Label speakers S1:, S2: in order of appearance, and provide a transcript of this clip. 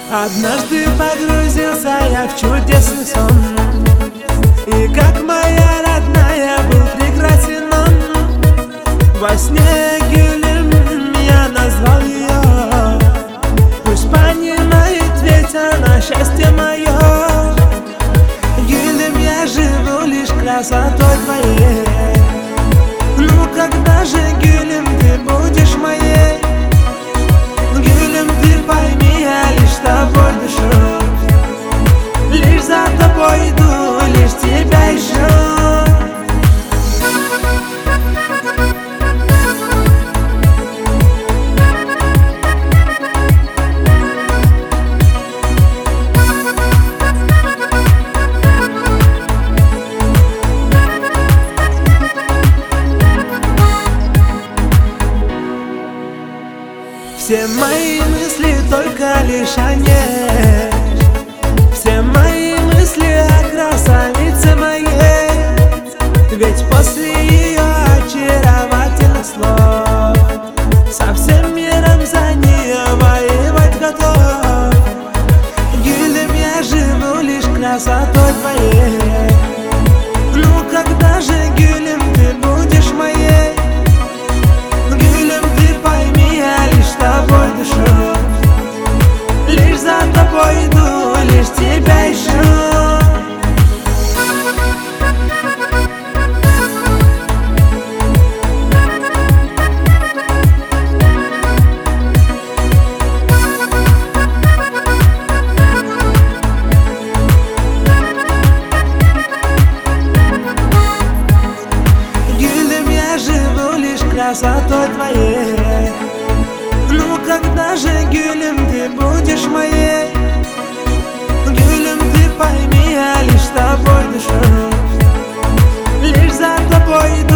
S1: Однажды погрузился я в чудесный сон, и как моя родная был прекрасен он. Во сне Гюлем я назвал ее, пусть понимает ведь она счастье мое. Гюлем, я живу лишь красотой твоей. Ну когда же, Гюлем, ты будешь моей? Гюлем, ты пойми, я лишь тобой дышу, лишь за тобой иду, лишь тебя ищу. Все мои мысли только лишь о ней, все мои мысли о красавице моей. Ведь после ее очаровательных слов со всем миром за нее воевать готов. Гюлем, я живу лишь красотой твоей. Ну когда же, Гюлем, ты будешь моей? Гюлем, ты пойми, я лишь тобой дышу, лишь за тобой иду, лишь тебя ищу. Гюлем, я живу лишь красотой твоей. Ну когда же, Гюлем, ты будешь моей? Гюлем, ты пойми, я лишь тобой дышу, лишь за тобой